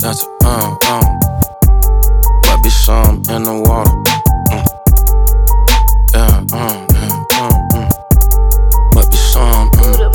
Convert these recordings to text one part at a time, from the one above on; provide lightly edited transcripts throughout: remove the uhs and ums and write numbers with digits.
that's might be some in the water. Might be some.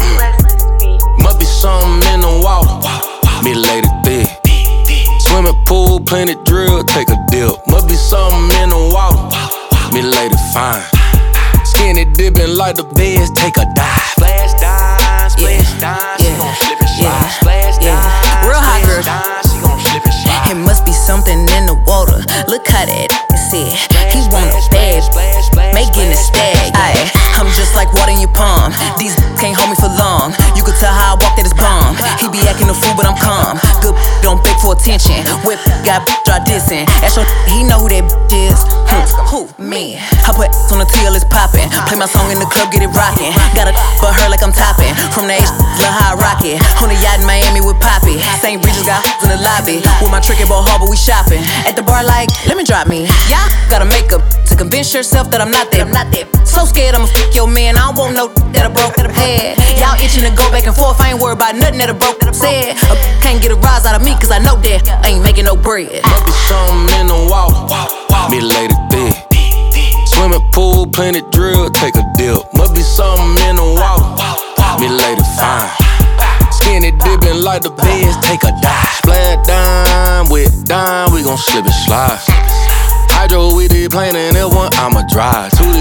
Might be something in the water. Me lady thick. Swimming pool, plenty drill, take a dip. Must be something in the water. Me lady fine. Skinny dipping like the beds, take a dive. Splash dive, splash dive, she gon' slip and slide. Splash dive, real hot girl. she gon' slip and slide. It must be something in the water. Look how that said. He want a bad, making a stag. Aye, I'm just like water in your palm. These can't hold me for long. You could tell how I walk that it's bomb. He be acting a fool, but I'm calm. Good don't beg for attention. Whip got dry dissing. Ask your he know who that is. Who? Me. I put on the TL, it's poppin'. Play my song in the club, get it rockin'. Got a but her like I'm toppin'. From the H, lil' how I rock it. On the yacht in Miami with Poppy. St. Regis got in the lobby. With my trick at Ball Harbor, we shopping. At the bar like, let me drop me. Y'all gotta make up to convince yourself that I'm not there. So scared I'ma fuck your man. I don't want no that I broke head. Y'all itching to go back and forth. I ain't worried about nothing that I broke said. Can't get a rise out of me cause I know that I ain't making no bread. Must be something in the water. Me lady thick. Swimming pool, plenty drill, take a dip. Must be something in the water. Me lady fine. Skinny dipping like the beds, take a dive. Splash dime with dime, we gon' slip and slide. Hydro with it plane and F1, I'ma drive. Toot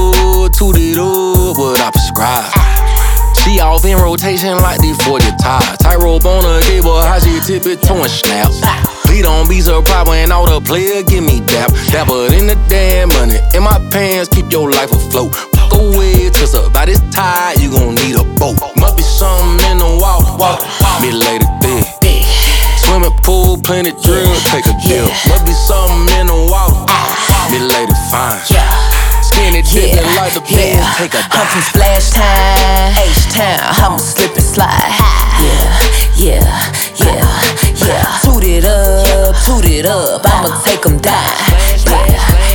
it up, what I prescribe. She off in rotation like the 40 tires. Tight rope on her cable, how she tip it to and snap. Please don't be surprised when all the players give me dap. Dapper in the damn money, in my pants, keep your life afloat. Fuck away, twist up by this tide, you gon' need a boat. Must be something in the water. Me lady thick. Swimming pool, plenty drill, take a dip. Must be something in the water. Me lady fine. Skinny dipping like the bed, take a dive. I'm from Splash Town, H-Town, I'ma slip and slide. Yeah. Toot it up, I'ma take 'em down. Yeah.